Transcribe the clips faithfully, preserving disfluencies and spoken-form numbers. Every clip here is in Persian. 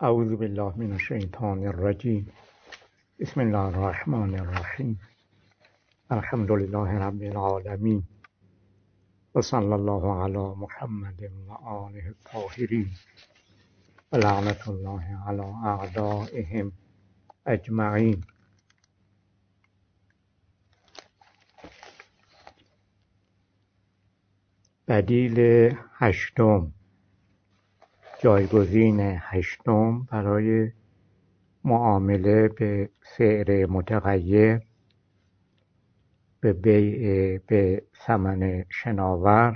اعوذ بالله من الشیطان الرجیم. بسم الله الرحمن الرحیم. الحمد لله رب العالمین و صلی الله علی محمد و آله الطاهرین و لعنت الله علی اعدائهم اجمعین. بدیل هشتم، جایگزین هشتم برای معامله به سعر متغیر به بیع به ثمن شناور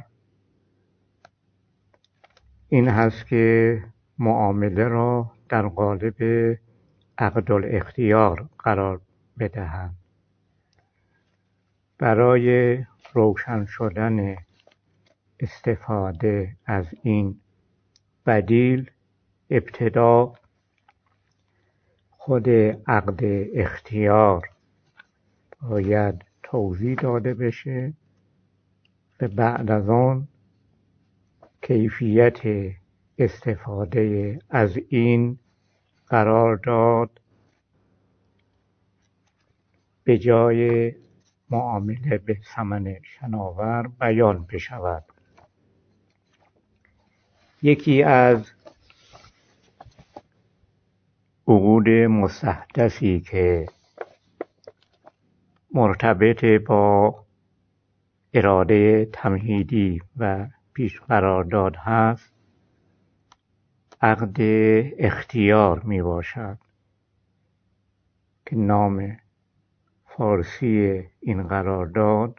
این هست که معامله را در قالب عقد الاختیار قرار بدهند. برای روشن شدن استفاده از این بدیل ابتدا خود عقد اختیار باید توضیح داده بشه و بعد از آن کیفیت استفاده از این قرارداد به جای معامله به ثمن شناور بیان بشود. یکی از عقود مستحدثی که مرتبط با اراده تمهیدی و پیش قرارداد هست عقد اختیار می باشد که نام فارسی این قرارداد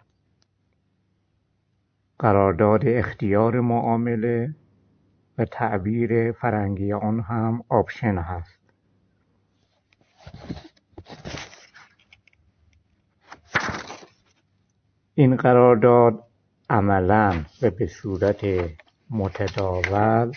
قرارداد اختیار معامله و تعبیر فرنگی آن هم آپشن هست. این قرارداد عملاً و به صورت متداول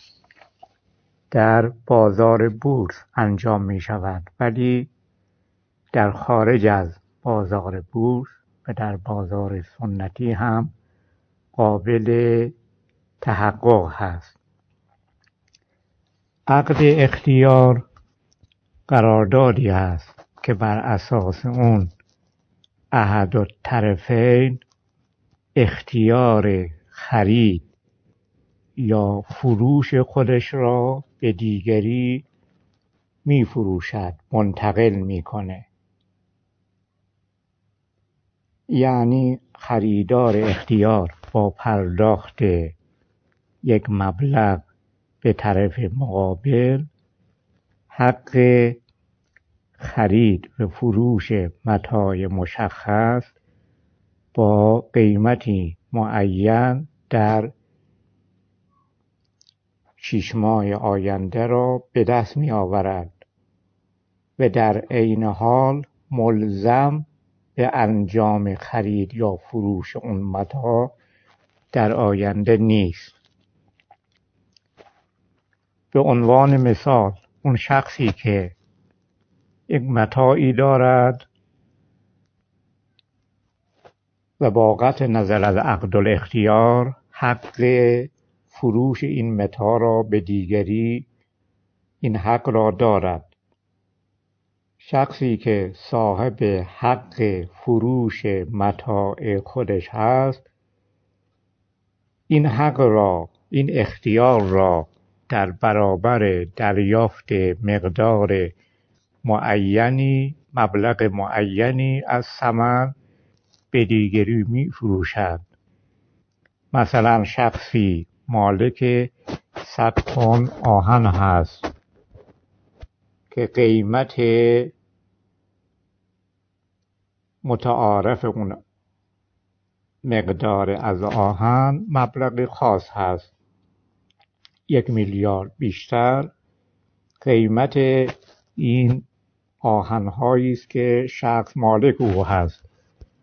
در بازار بورس انجام می شود، ولی در خارج از بازار بورس و در بازار سنتی هم قابل تحقق هست. عقد اختیار قراردادی است که بر اساس اون احد الطرفین اختیار خرید یا فروش خودش را به دیگری می فروشد، منتقل می کنه. یعنی خریدار اختیار با پرداخت یک مبلغ به طرف مقابل حق خرید و فروش متاع مشخص با قیمتی معین در شش ماه آینده را به دست می آورد و در عین حال ملزم به انجام خرید یا فروش اون متاع در آینده نیست. به عنوان مثال اون شخصی که یک متاعی دارد و با قطع نظر از عقد الاختیار حق فروش این متاع را به دیگری این حق را دارد. شخصی که صاحب حق فروش متاع خودش هست این حق را، این اختیار را در برابر دریافت مقدار معینی، مبلغ معینی از ثمن به دیگری می فروشد. مثلا شخصی مالک صد تن آهن هست که قیمت متعارف اون مقدار از آهن مبلغ خاص هست، یک میلیارد بیشتر. قیمت این آهن‌هایی است که شخص مالک او هست.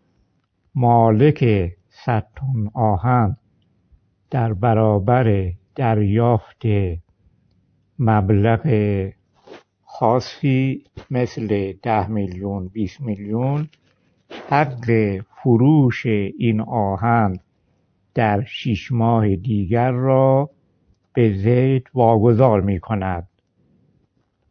مالک صد تن آهن در برابر دریافت مبلغ خاصی مثل ده میلیون، بیست میلیون حق فروش این آهن در شش ماه دیگر را به زید واگذار می کند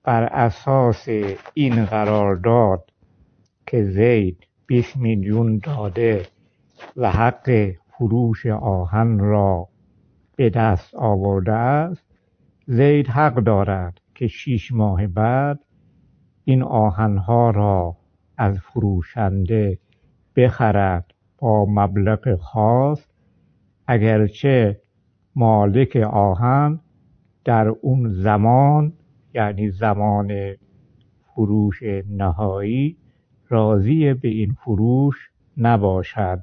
بر اساس این قرارداد که زید بیست میلیون داده و حق فروش آهن را به دست آورده است، زید حق دارد که شش ماه بعد این آهنها را از فروشنده بخرد با مبلغ خاص، اگرچه مالک آهن در اون زمان، یعنی زمان فروش نهایی، راضی به این فروش نباشد.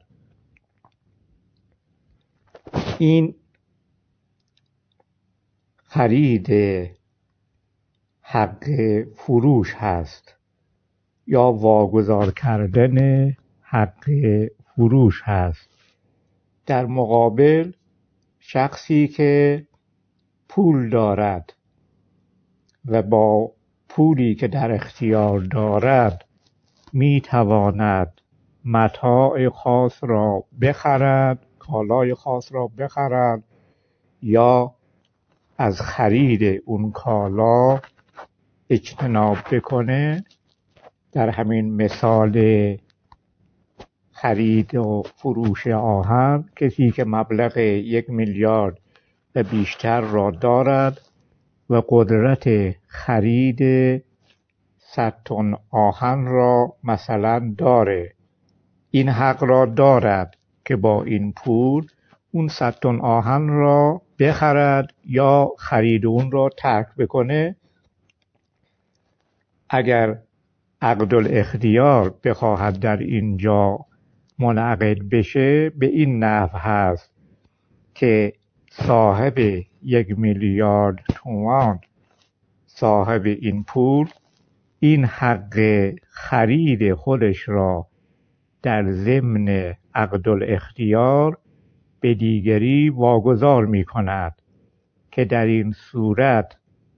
این خرید حق فروش هست یا واگذار کردن حق فروش هست. در مقابل شخصی که پول دارد و با پولی که در اختیار دارد میتواند متاع خاص را بخرد، کالای خاص را بخرد یا از خرید اون کالا اجتناب بکنه. در همین مثال خرید و فروش آهن، کسی که مبلغ یک میلیارد و بیشتر را دارد و قدرت خرید صد تن آهن را مثلا داره، این حق را دارد که با این پول اون صد تن آهن را بخرد یا خرید اون را ترک بکنه. اگر عقد الاختیار بخواهد در اینجا منعقد بشه، به این نحو هست که صاحب یک میلیارد تومان، صاحب این پول، این حق خرید خودش را در ضمن عقد الاختیار به دیگری واگذار می کند که در این صورت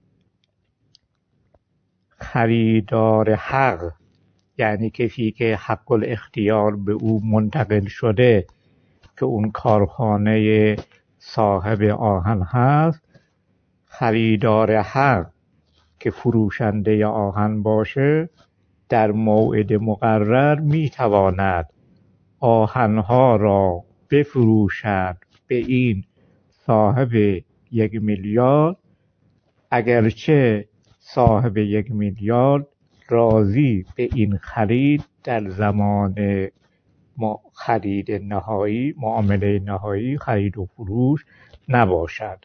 خریدار حق، یعنی کسی که حق الاختیار به او منتقل شده که اون کارخانه صاحب آهن هست، خریدار حق که فروشنده آهن باشه، در موعد مقرر میتواند آهنها را بفروشد به این صاحب یک میلیارد، اگرچه صاحب یک میلیارد راضی به این خرید در زمان خرید نهایی، معامله نهایی، خرید و فروش نباشد.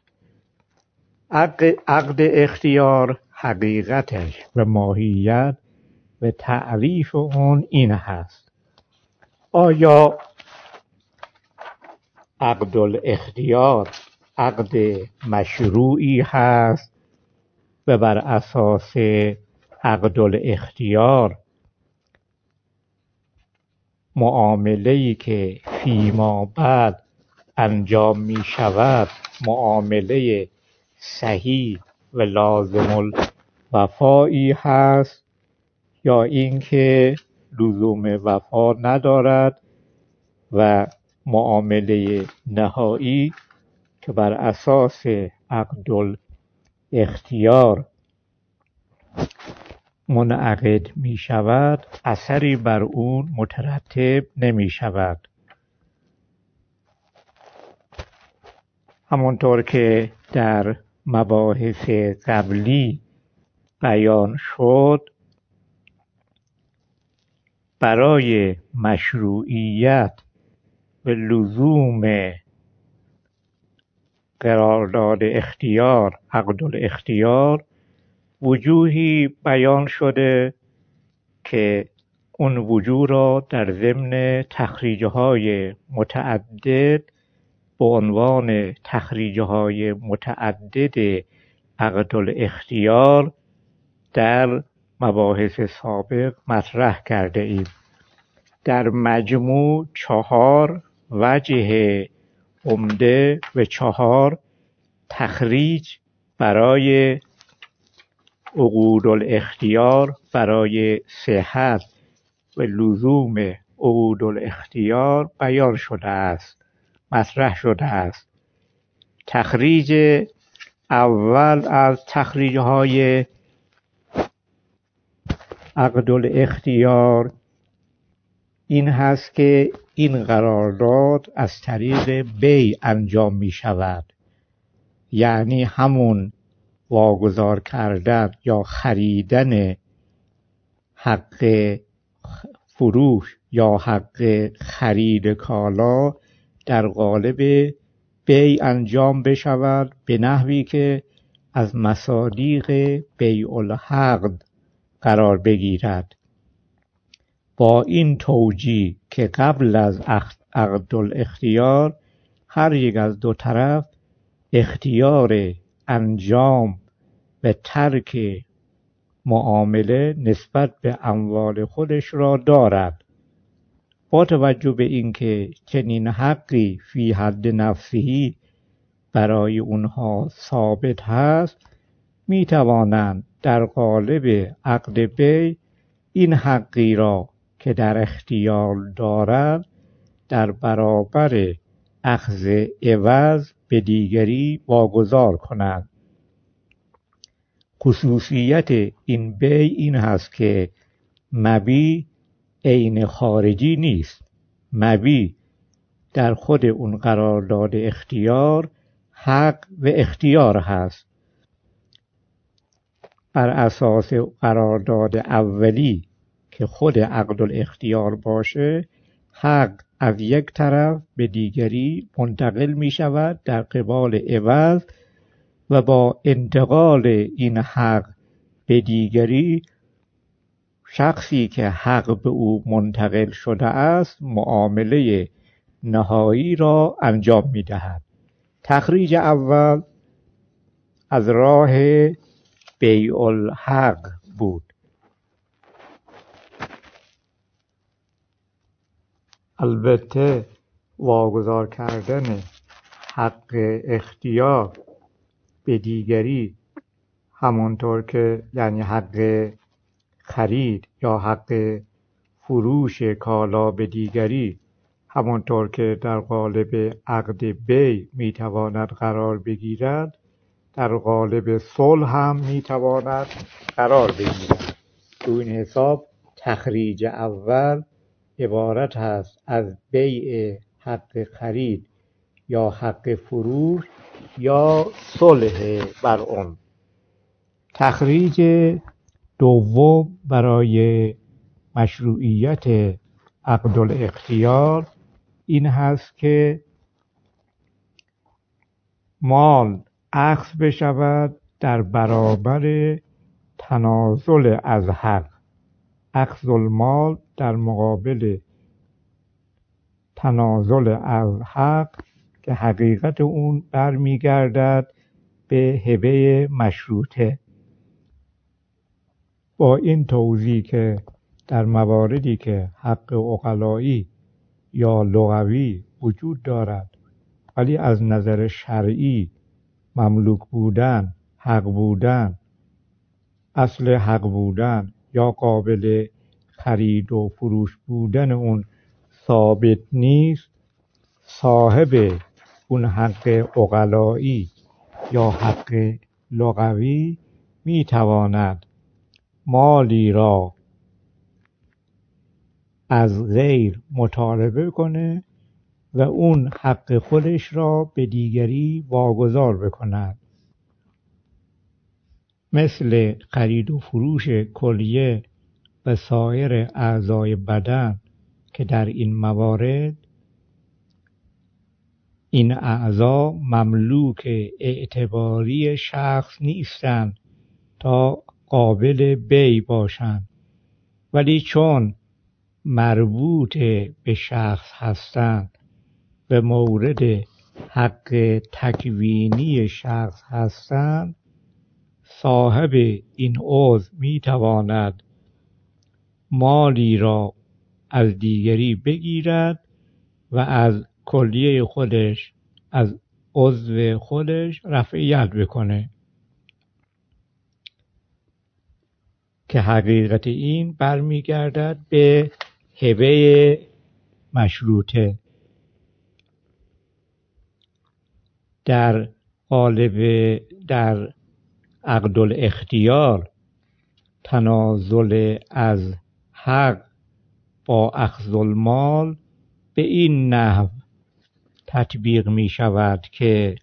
عقد اختیار حقیقتش و ماهیت و تعریف اون این هست: آیا عقد الاختیار عقد مشروعی هست و بر اساس عقد الاختیار معامله‌ای که فیما بعد انجام می شود معامله صحیح و لازم الوفایی هست، یا اینکه لزوم وفا ندارد و معامله نهایی که بر اساس عقد الاختیار منعقد می شود اثری بر اون مترتب نمی شود. همونطور که در مباحث قبلی بیان شد، برای مشروعیت و لزوم قرارداد اختیار، عقد الاختیار، وجوهی بیان شده که اون وجوه را در ضمن تخریج‌های متعدد به عنوان تخریج‌های متعدد عقد الاختیار در مباحث سابق مطرح کرده ایم. در مجموع چهار وجه عمده و چهار تخریج برای عقود الاختیار، برای صحت و لزوم عقود الاختیار بیان شده است، مطرح شده است. تخریج اول از تخریج‌های عقدالاختیار این هست که این قرارداد از طریق بیع انجام می شود، یعنی همون واگذار کردن یا خریدن حق فروش یا حق خرید کالا در قالب بیع انجام بشود به نحوی که از مصادیق بیع العقد قرار بگیرد. با این توجیه که قبل از عقدالاختیار هر یک از دو طرف اختیار انجام و ترک معامله نسبت به اموال خودش را دارد. با توجه به اینکه چنین حقی فی حد نفسه برای اونها ثابت هست، می توانند در قالب عقد بیع این حقی را که در اختیار دارد در برابر اخذ عوض به دیگری واگذار کنند. خصوصیت این بیع این هست که مبیع عین خارجی نیست. مبیع در خود اون قرارداد اختیار حق و اختیار هست. بر اساس قرارداد اولی که خود عقدالاختیار باشه، حق از یک طرف به دیگری منتقل می شود در قبال عوض و با انتقال این حق به دیگری شخصی که حق به او منتقل شده است معامله نهایی را انجام می دهد. تخریج اول از راه بیع الحق بود. البته واگذار کردن حق اختیار به دیگری همانطور که یعنی حق خرید یا حق فروش کالا به دیگری همانطور که در قالب عقد بیع میتواند قرار بگیرد، در قالب صلح هم میتواند قرار بگیرد. تو این حساب تخریج اول عبارت هست از بیع حق خرید یا حق فروش یا صلح بر اون. تخریج دوم برای مشروعیت عقدالاختیار این هست که مال اخذ بشود در برابر تنازل از حق. اخذ المال در مقابل تنازل از حق که حقیقت اون برمیگردد به هبه مشروطه. با این توضیح که در مواردی که حق عقلایی یا لغوی وجود دارد ولی از نظر شرعی مملوک بودن، حق بودن، اصل حق بودن یا قابل خرید و فروش بودن اون ثابت نیست، صاحب اون حق عقلایی یا حق لغوی میتواند مالی را از غیر مطالبه کنه و اون حق خودش را به دیگری واگذار بکند. مثل خرید و فروش کلیه و سایر اعضای بدن که در این موارد این اعضا مملوک اعتباری شخص نیستند تا قابل بیع باشند، ولی چون مربوط به شخص هستند و مورد حق تکوینی شخص هستند، صاحب این عضو میتواند مالی را از دیگری بگیرد و از کلیه خودش، از عضو خودش رفعیت بکنه که حقیقت این برمیگردد به هبه مشروطه. در قالب در عقدالاختیار تنازل از حق با اخذ المال به این نحو تطبیق می شود که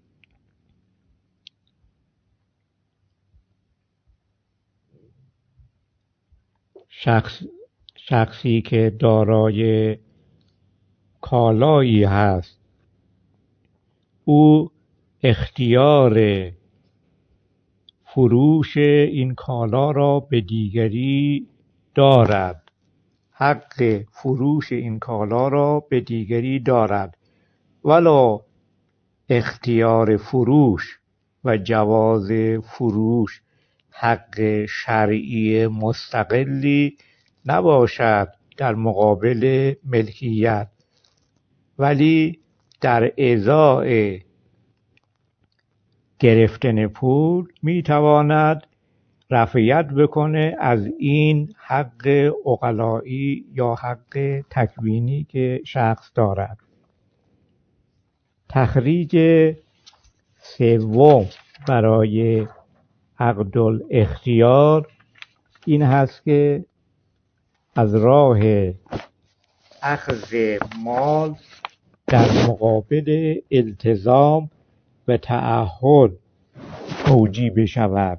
شخص شخصی که دارای کالایی هست او اختیار فروش این کالا را به دیگری دارد، حق فروش این کالا را به دیگری دارد، ولو اختیار فروش و جواز فروش حق شرعی مستقلی نباشد در مقابل ملکیت، ولی در ازای گرفتن پول میتواند رفعیت بکنه از این حق عقلایی یا حق تکوینی که شخص دارد. تخریج سوم برای عقد الاختیار این هست که از راه اخذ مال در مقابل التزام و تعهد توجیه بشود،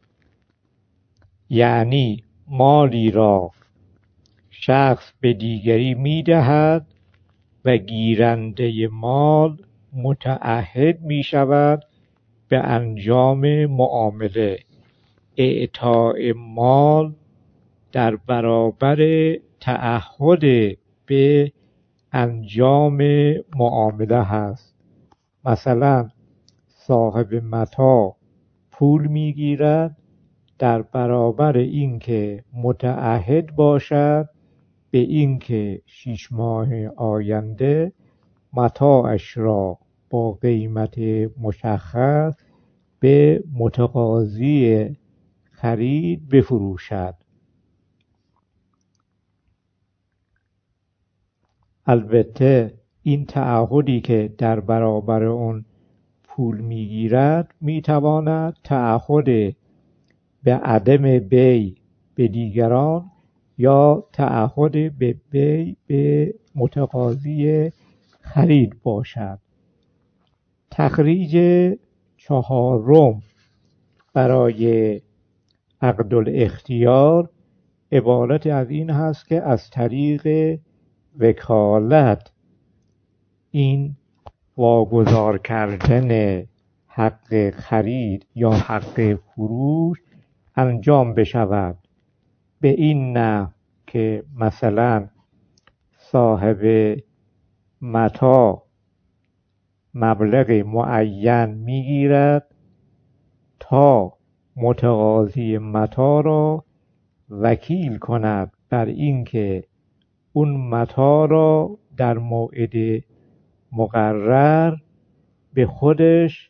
یعنی مالی را شخص به دیگری میدهد و گیرنده مال متعهد می شود به انجام معامله. اعطاء مال در برابر تعهد به انجام معامله هست. مثلا صاحب متاع پول میگیرد در برابر اینکه متعهد باشد به اینکه شش ماه آینده متاعش را با قیمت مشخص به متقاضی خرید بفروشد. البته این تعهدی که در برابر اون پول میگیرد میتواند تعهد به عدم بیع به دیگران یا تعهد به بیع به متقاضی خرید باشد. تخریج چهارم برای عقد الاختیار عبارت از این هست که از طریق وکالت این واگذار کردن حق خرید یا حق فروش انجام بشود، به این نحو که مثلا صاحب متاع مبلغ معین میگیرد تا متقاضی متاع را وکیل کند بر اینکه اون متاع را در موعد مقرر به خودش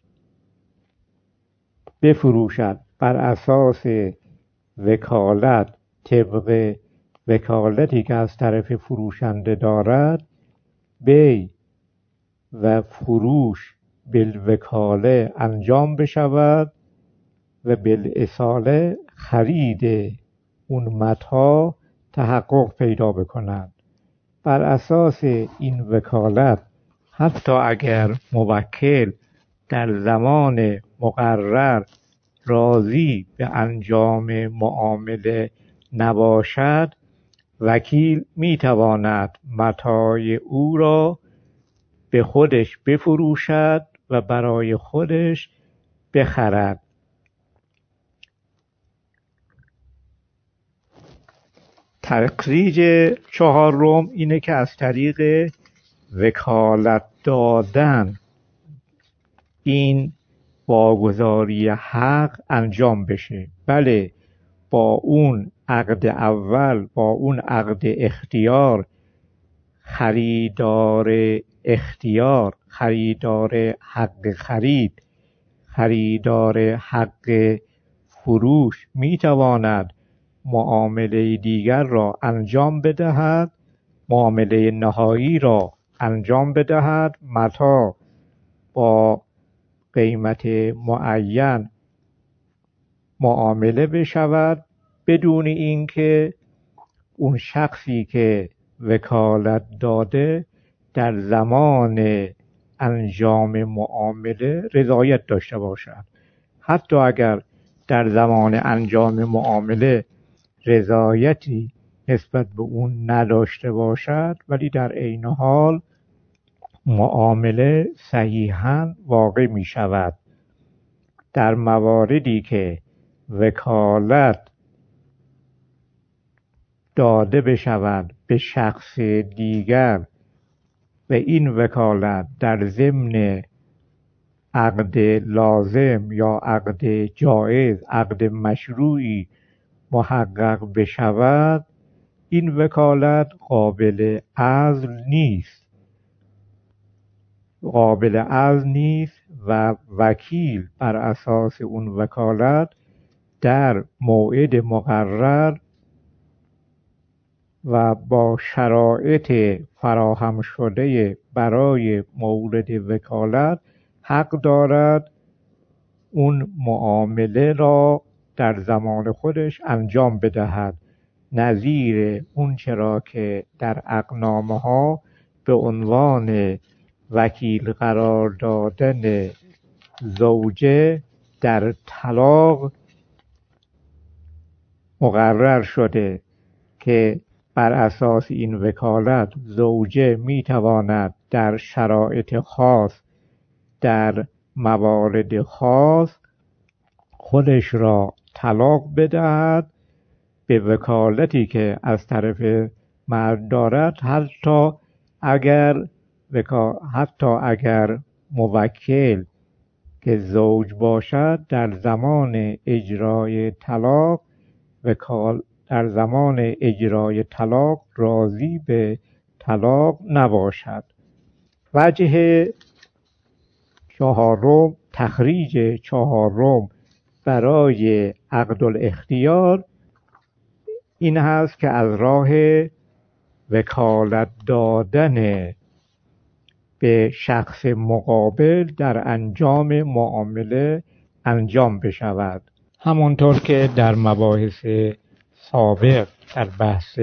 بفروشد. بر اساس وکالت، طبق وکالتی که از طرف فروشنده دارد، بیع و فروش بالوکاله انجام بشود و بالاصاله خرید اون متاع تحقق پیدا بکند. بر اساس این وکالت حتی اگر موکل در زمان مقرر راضی به انجام معامله نباشد، وکیل میتواند متاع او را به خودش بفروشد و برای خودش بخرد. تخریج چهارم اینه که از طریق وکالت دادن این واگذاری حق انجام بشه. بله، با اون عقد اول، با اون عقد اختیار، خریدار اختیار، خریدار حق خرید، خریدار حق فروش میتواند معامله دیگر را انجام بدهد، معامله نهایی را انجام بدهد، متاع با قیمت معین معامله بشود بدون اینکه اون شخصی که وکالت داده در زمان انجام معامله رضایت داشته باشد. حتی اگر در زمان انجام معامله رضایتی نسبت به اون نداشته باشد، ولی در عین حال معامله صحیحاً واقع می شود. در مواردی که وکالت داده بشود به شخص دیگر و این وکالت در ضمن عقد لازم یا عقد جایز، عقد مشروعی محقق بشود، این وکالت قابل عزل نیست قابل عزل نیست و وکیل بر اساس اون وکالت در موعد مقرر و با شرایط فراهم شده برای مورد وکالت حق دارد اون معامله را در زمان خودش انجام بدهد، نظیر اون چرا که در عقدنامه ها به عنوان وکیل قرار دادن زوجه در طلاق مقرر شده که بر اساس این وکالت زوجه میتواند در شرایط خاص در موارد خاص خودش را طلاق بدهد به وکالتی که از طرف مرد دارد، حتی اگر وکا... حتی اگر موکل که زوج باشد در زمان اجرای طلاق وکال در زمان اجرای طلاق راضی به طلاق نباشد. وجه چهارم، تخریج چهارم برای عقدالاختیار این هست که از راه وکالت دادن به شخص مقابل در انجام معامله انجام بشود. همونطور که در مباحث سابق در بحث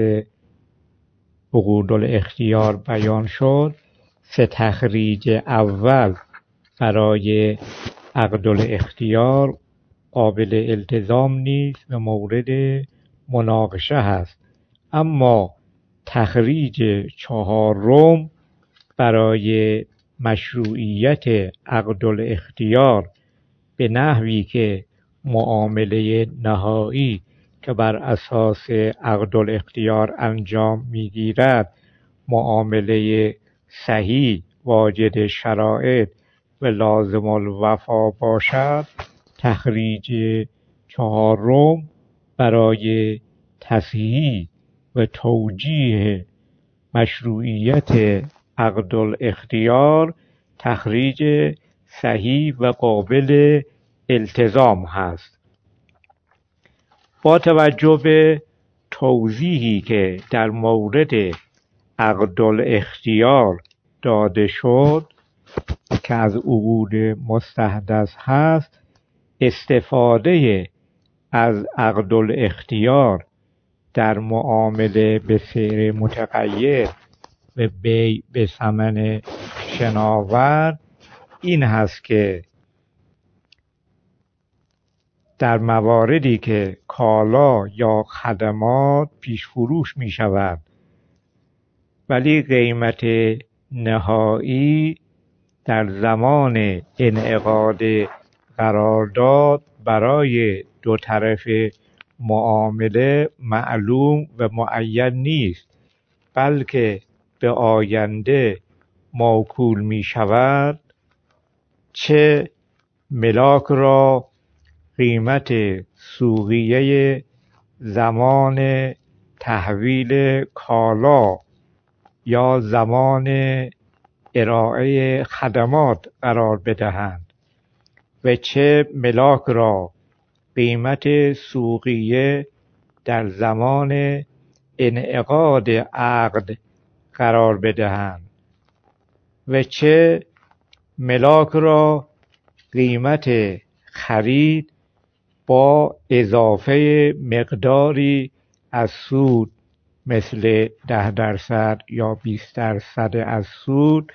عقودالاختیار بیان شد، سه تخریج اول برای عقدالاختیار قابل التزام نیست و مورد مناقشه هست، اما تخریج چهارم برای مشروعیت عقدالاختیار به نحوی که معامله نهایی که بر اساس عقدالاختیار انجام میگیرد معامله صحیح واجد شرایط و لازم الوفا باشد، تخریج چهارم برای تصحیح و توجیه مشروعیت عقدالاختیار تخریج صحیح و قابل التزام هست. با توجه به توضیحی که در مورد عقدالاختیار داده شد که از عقود مستحدث هست، استفاده از عقدالاختیار در معامله به سعر متغیر و بیع به ثمن شناور این هست که در مواردی که کالا یا خدمات پیش فروش می شود ولی قیمت نهایی در زمان انعقاد قرارداد برای دو طرف معامله معلوم و معین نیست، بلکه به آینده موکول می شود، چه ملاک را قیمت سوقیه زمان تحویل کالا یا زمان ارائه خدمات قرار بدهند و چه ملاک را قیمت سوقیه در زمان انعقاد عقد قرار بدهند و چه ملاک را قیمت خرید با اضافه مقداری از سود مثل ده درصد یا بیست درصد از سود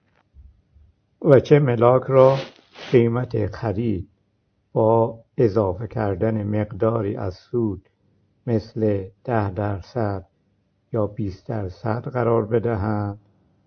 و چه ملاک را قیمت خرید با اضافه کردن مقداری از سود مثل ده درصد یا بیست درصد قرار بدهند،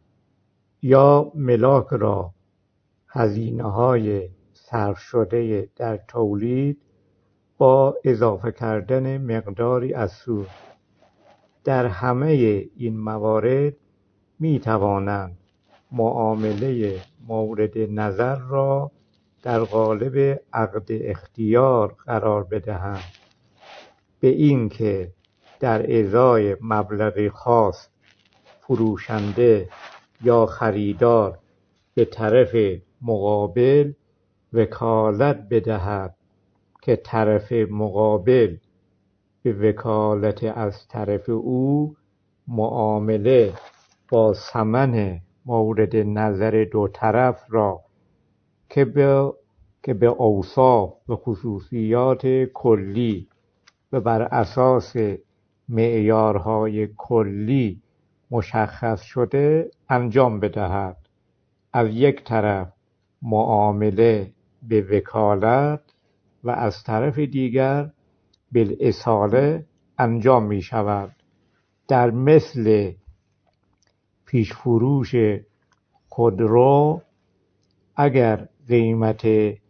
یا ملاک را هزینه‌های صرف شده در تولید با اضافه کردن مقداری از سود. در همه این موارد می توانند معامله مورد نظر را در قالب عقد اختیار قرار بدهند، به این که در ازای مبلغی خاص فروشنده یا خریدار به طرف مقابل وکالت بدهد که طرف مقابل به وکالت از طرف او معامله با ثمن مورد نظر دو طرف را که به که به اوصاف و خصوصیات کلی و بر اساس معیارهای کلی مشخص شده انجام بدهد. از یک طرف معامله به وکالت و از طرف دیگر بالاصاله انجام می شود. در مثل پیش فروش خودرو اگر قیمت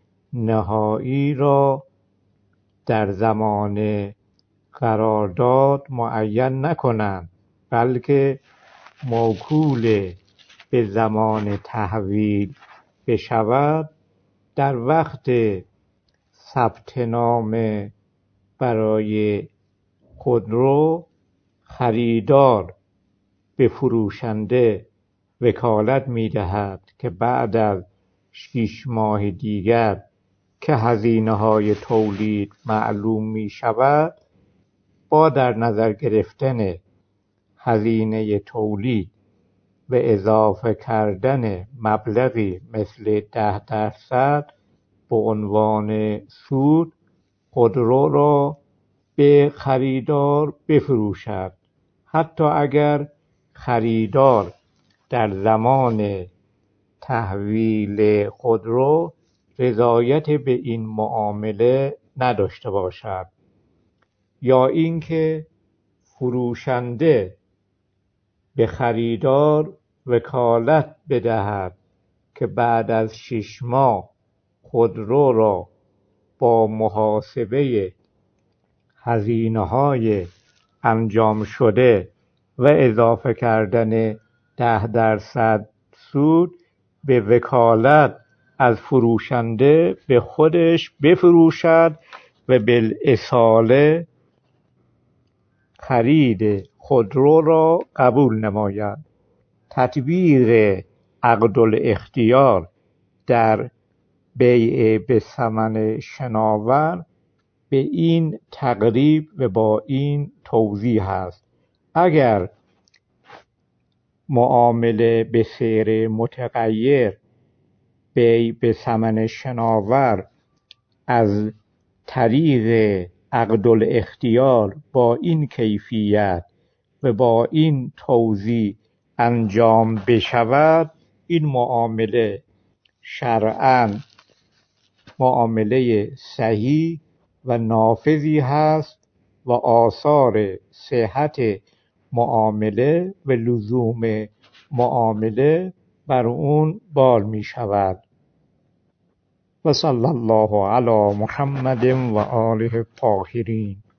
نهایی را در زمان قرارداد معین نکنند، بلکه موکول به زمان تحویل بشود، در وقت ثبت نام برای خودرو خریدار به فروشنده وکالت می دهد که بعد از شش ماه دیگر که هزینه های تولید معلوم می شود، با در نظر گرفتن هزینه تولید و اضافه کردن مبلغی مثل ده درصد به عنوان سود خودرو را به خریدار بفروشد، حتی اگر خریدار در زمان تحویل خودرو رضایت به این معامله نداشته باشد، یا اینکه فروشنده به خریدار وکالت بدهد که بعد از شش ماه خودرو را با محاسبه هزینه‌های انجام شده و اضافه کردن ده درصد سود به وکالت از فروشنده به خودش بفروشد و بالاصاله خرید خودرو را قبول نماید. تطبیق عقدالاختیار در بیع به ثمن شناور به این تقریب و با این توضیح است: اگر معامله به سعر متغیر بیع به ثمن شناور از طریق عقدالاختیار با این کیفیت و با این توضیح انجام بشود، این معامله شرعاً معامله صحیح و نافذی هست و آثار صحت معامله و لزوم معامله بر اون بار می شود. و صلی الله علی محمد و آله الطاهرین.